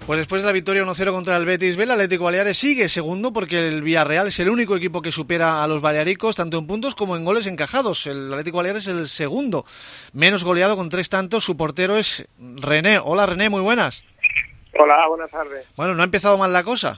Pues después de la victoria 1-0 contra el Betis B, el Atlético Baleares sigue segundo porque el Villarreal es el único equipo que supera a los balearicos tanto en puntos como en goles encajados. El Atlético Baleares es el segundo menos goleado con 3 tantos. Su portero es René. Hola René, muy buenas. Hola, buenas tardes. Bueno, no ha empezado mal la cosa.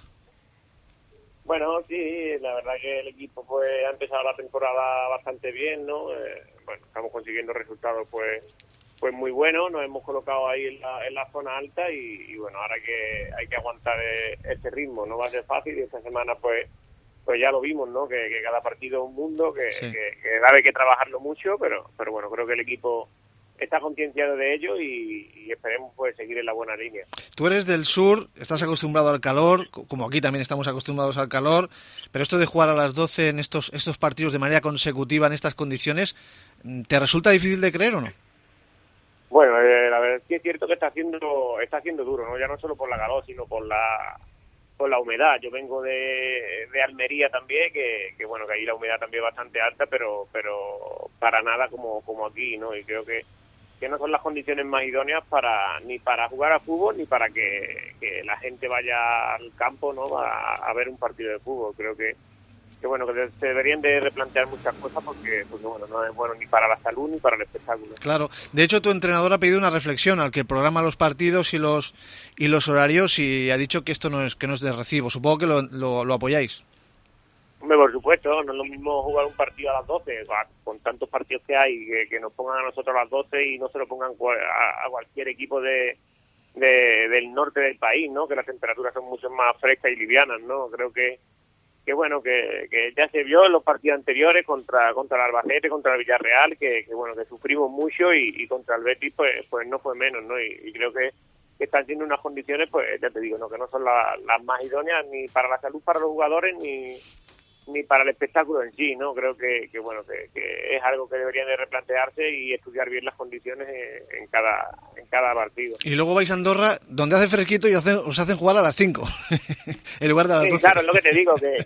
Bueno, sí, la verdad que el equipo pues ha empezado la temporada bastante bien, ¿no? Bueno, estamos consiguiendo resultados pues muy buenos, nos hemos colocado ahí en la zona alta y bueno, ahora que hay que aguantar este ritmo, no va a ser fácil y esta semana pues ya lo vimos, ¿no? Que cada partido es un mundo, que debe que trabajarlo mucho, pero bueno, creo que el equipo está concienciado de ello y esperemos pues seguir en la buena línea. Tú eres del sur, estás acostumbrado al calor, como aquí también estamos acostumbrados al calor, pero esto de jugar a las 12 en estos partidos de manera consecutiva en estas condiciones, ¿te resulta difícil de creer o no? Bueno, la verdad es que es cierto que está haciendo duro, ¿no? Ya no solo por la calor, sino por la humedad. Yo vengo de Almería también, que bueno, que ahí la humedad también es bastante alta, pero para nada como aquí, ¿no? Y creo que no son las condiciones más idóneas ni para jugar a fútbol ni para que la gente vaya al campo, ¿no? A ver un partido de fútbol. Creo que bueno, que se deberían de replantear muchas cosas porque bueno, no es bueno ni para la salud ni para el espectáculo. Claro, de hecho tu entrenador ha pedido una reflexión al que programa los partidos y los horarios y ha dicho que esto no es de recibo. Supongo que lo apoyáis. Hombre, por supuesto, no es lo mismo jugar un partido a las 12, con tantos partidos que hay, que nos pongan a nosotros a las 12 y no se lo pongan a cualquier equipo del norte del país, ¿no? Que las temperaturas son mucho más frescas y livianas, ¿no? Creo que bueno, que ya se vio en los partidos anteriores contra el Albacete, contra el Villarreal, que bueno, que sufrimos mucho y contra el Betis pues no fue menos, ¿no? Y creo que están siendo unas condiciones, pues ya te digo, ¿no? Que no son las más idóneas ni para la salud para los jugadores ni para el espectáculo en sí, ¿no? Creo que bueno, que es algo que deberían de replantearse y estudiar bien las condiciones en cada partido. Y luego vais a Andorra, donde hace fresquito y os hacen jugar a las 5, en lugar de a las 12. Claro, es lo que te digo, que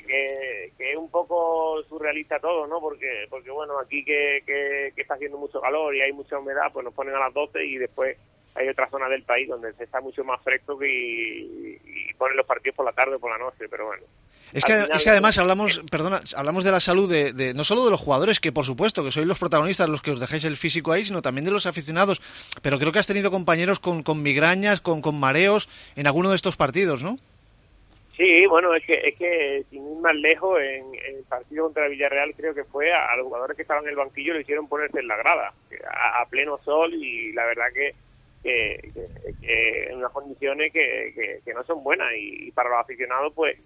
es un poco surrealista todo, ¿no? Porque bueno, aquí que está haciendo mucho calor y hay mucha humedad, pues nos ponen a las 12 y después hay otra zona del país donde se está mucho más fresco y ponen los partidos por la tarde o por la noche, pero bueno. Es que además hablamos de la salud de no solo de los jugadores, que por supuesto que sois los protagonistas, los que os dejáis el físico ahí, sino también de los aficionados. Pero creo que has tenido compañeros con migrañas, con mareos en alguno de estos partidos, ¿no? Sí, bueno, es que sin ir más lejos, en el partido contra el Villarreal creo que fue a los jugadores que estaban en el banquillo lo hicieron ponerse en la grada, a pleno sol y la verdad que en unas condiciones que no son buenas y para los aficionados pues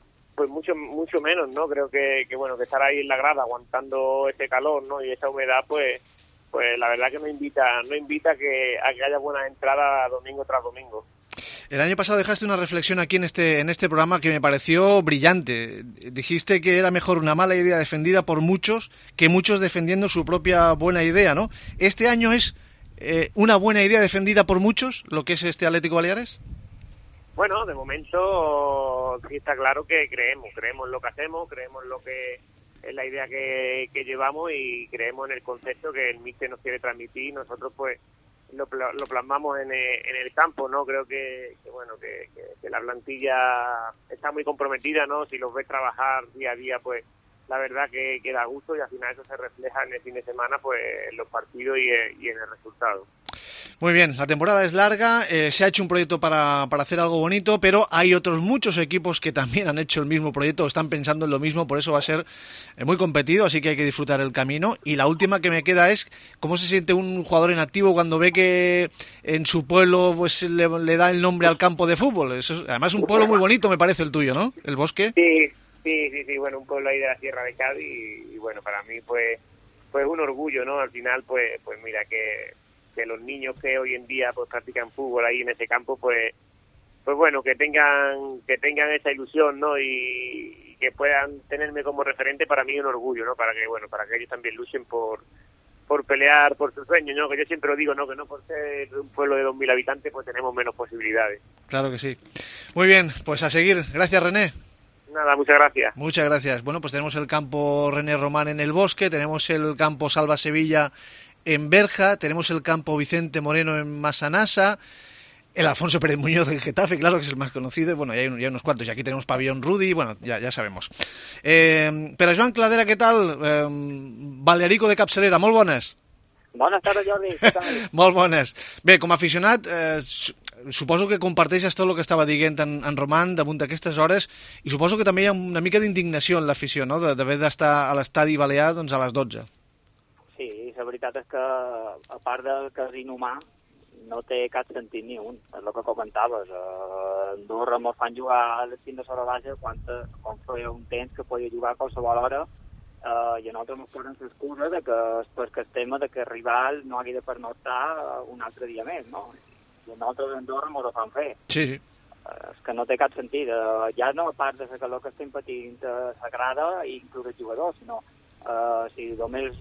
mucho menos, ¿no? Creo que bueno, que estar ahí en la grada aguantando ese calor, ¿no? Y esa humedad pues la verdad que no invita a que haya buenas entradas domingo tras domingo. El año pasado dejaste una reflexión aquí en este programa que me pareció brillante. Dijiste que era mejor una mala idea defendida por muchos que muchos defendiendo su propia buena idea, ¿no? ¿Este año es una buena idea defendida por muchos, lo que es este Atlético Baleares? Bueno, de momento sí está claro que creemos en lo que hacemos, creemos en lo que es la idea que llevamos y creemos en el concepto que el míster nos quiere transmitir y nosotros pues lo plasmamos en el campo, ¿no? Creo que bueno, que la plantilla está muy comprometida, ¿no? Si los ves trabajar día a día, pues la verdad que da gusto y al final eso se refleja en el fin de semana, pues en los partidos y en el resultado. Muy bien, la temporada es larga, se ha hecho un proyecto para hacer algo bonito, pero hay otros muchos equipos que también han hecho el mismo proyecto, están pensando en lo mismo, por eso va a ser muy competido, así que hay que disfrutar el camino. Y la última que me queda es, ¿cómo se siente un jugador en activo cuando ve que en su pueblo pues le da el nombre al campo de fútbol? Eso es, además, un pueblo muy bonito me parece el tuyo, ¿no? El Bosque. Sí, bueno, un pueblo ahí de la Sierra de Cádiz y bueno, para mí pues un orgullo, ¿no? Al final pues mira que los niños que hoy en día pues practican fútbol ahí en ese campo pues bueno, que tengan esa ilusión, ¿no? Y que puedan tenerme como referente, para mí es un orgullo, ¿no? Para que ellos también luchen por pelear por sus sueños, ¿no? Que yo siempre lo digo, ¿no? Que no por ser un pueblo de 2.000 habitantes pues tenemos menos posibilidades. Claro que sí. Muy bien, pues a seguir. Gracias, René. Nada, muchas gracias. Muchas gracias. Bueno, pues tenemos el campo René Román en el Bosque, tenemos el campo Salva Sevilla en Berja, tenemos el campo Vicente Moreno en Massanassa, El Alfonso Pérez Muñoz del Getafe, claro, que es el más conocido. Bueno, ya hay unos cuantos. Y aquí tenemos Pabellón Rudy, bueno, ya sabemos. Per a Joan Cladera, què tal? Balearico de capçalera, molt bones. Bones tardes, Jordi. Què tal? Molt bones. Bé, com a aficionat, suposo que comparteixes tot el que estava dient en Roman damunt d'aquestes hores, i suposo que també hi ha una mica d'indignació en l'afició, no?, d'haver d'estar a l'estadi balear doncs, a les 12. Sí, la veritat és que, a part del que és inhumà, no té cap sentit ni un, és el que comentaves. A Andorra ens fan jugar a les 5 de sobre baixa quan feia un temps que podia jugar a qualsevol hora, i a nosaltres ens posen l'excusa de que perquè el tema de que el rival no hagi de pernoctar un altre dia més, no? I a nosaltres a Andorra ens ho fan fer. Sí. És que no té cap sentit. Ja no a part de la calor que estem patint sagrada i inclús els jugadors, sinó si només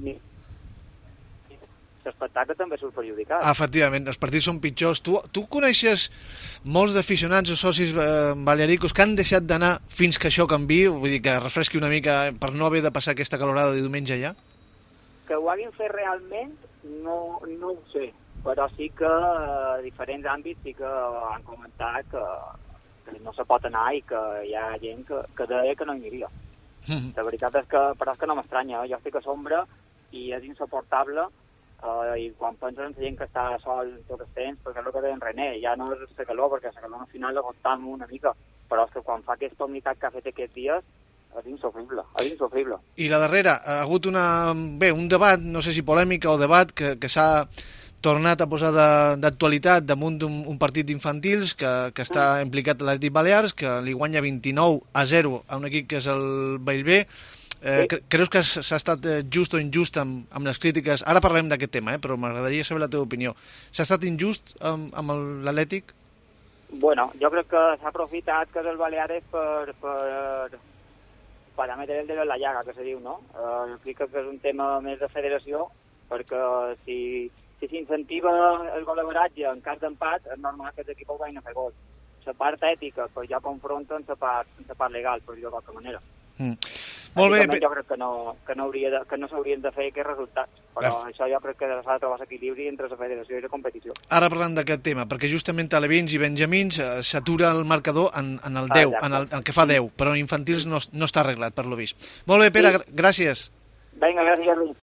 l'espectacle també surt perjudicat. Efectivament, els partits són pitjors. Tu coneixes molts d'aficionats o socis balearicos que han deixat d'anar fins que això canviï? Vull dir, que refresqui una mica per no haver de passar aquesta calorada de diumenge ja? Que ho hagin fet realment no ho sé, però sí que a diferents àmbits sí que han comentat que no se pot anar i que hi ha gent que deia que no hi aniria. La veritat és que, però és que no m'estranya, jo estic a sombra i és insuportable. I quan penses en la gent que està sol tot el temps, perquè és el que deia en René, ja no és la calor, perquè la calor al final l'aguantam una mica, però és que quan fa aquesta humitat que ha fet aquests dies és insofrible. I la darrera, ha hagut un debat, no sé si polèmica o debat, que s'ha tornat a posar d'actualitat damunt d'un partit d'infantils que està implicat a l'Atlètic Balears, que li guanya 29-0 a un equip que és el Bellver. Creus que s'ha estat just o injust amb les crítiques? Ara parlem d'aquest tema, però m'agradaria saber la teva opinió. S'ha estat injust amb l'Atlètic? Bueno, jo crec que s'ha aprofitat que és el Baleares per metre el dedo en la llaga, que se diu, no? Crec que és un tema més de federació, perquè si s'incentiva el gol-average en cas d'empat, és normal que els equips vagin a fer gol. La part ètica, pues ja confronta amb la part legal, per dir-ho de qualque manera. Molt bé. Jo crec que no s'haurien de fer aquests resultats, però això jo crec que s'ha de trobar l'equilibri entre la federació i la competició. Ara parlant d'aquest tema, perquè justament alevins i benjamins s'atura el marcador en el 10, en el que fa 10, però en infantils no està arreglat, per lo vist. Molt bé, Pere, gràcies. Vinga, gràcies, Jordi.